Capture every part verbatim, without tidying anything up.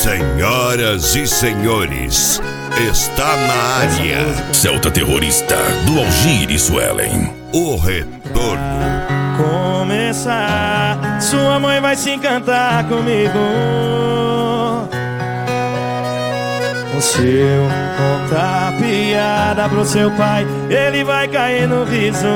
Senhoras e senhores, está na área Celta Terrorista, do Algir e Suelen. O retorno. Começar, sua mãe vai se encantar comigo. Se eu contar piada pro seu pai, ele vai cair no riso.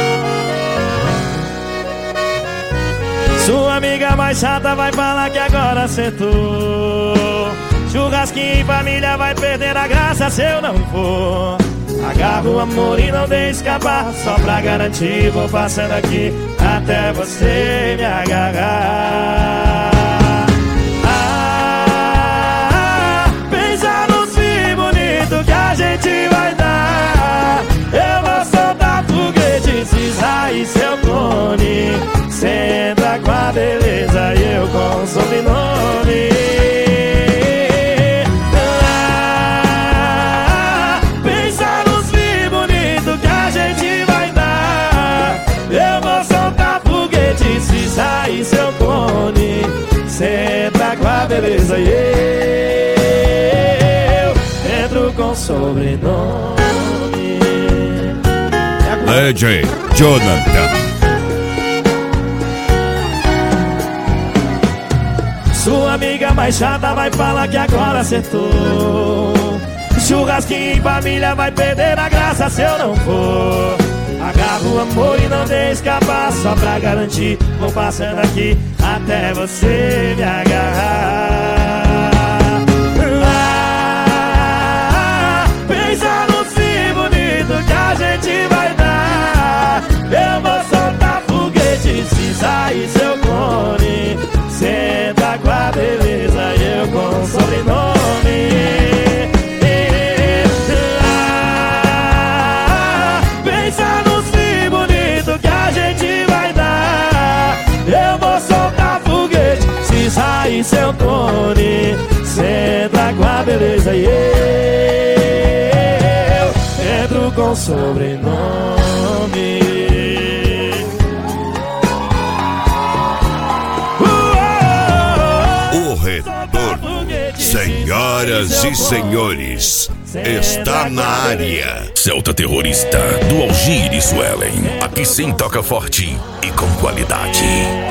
Sua amiga mais chata vai falar que agora acertou. Churrasquinho em família vai perder a graça se eu não for. Agarra o amor e não deixe escapar. Só pra garantir vou passando aqui até você me agarrar. Ah, pensa nos filhos bonitos que a gente vai dar. Eu vou soltar foguete, se sair seu clone. Cê entra com a beleza e eu com o sobrenome. Ah, pensa nos filhos bonitos que a gente vai dar. Eu vou soltar foguete, se sair seu clone. Cê entra com a beleza e eu entro com o sobrenome. D J Jonathan. Sua amiga mais chata vai falar que agora acertou. Churrasquinho em família vai perder a graça se eu não for. Agarra o amor e não deixe escapar. Só pra garantir, vou passando aqui até você me agarrar. Ah, pensa no fim bonito que a gente vai dar. Eu vou soltar foguete, se sair seu clone. Senta com a beleza e eu com o sobrenome. Ah, pensa nos filhos bonitos que a gente vai dar. Eu vou soltar foguete, se sair seu clone. Senta com a beleza e eu entro com o sobrenome. Senhoras e senhores, está na área Celta Terrorista, do Algir e Suelen. Aqui sim toca forte e com qualidade.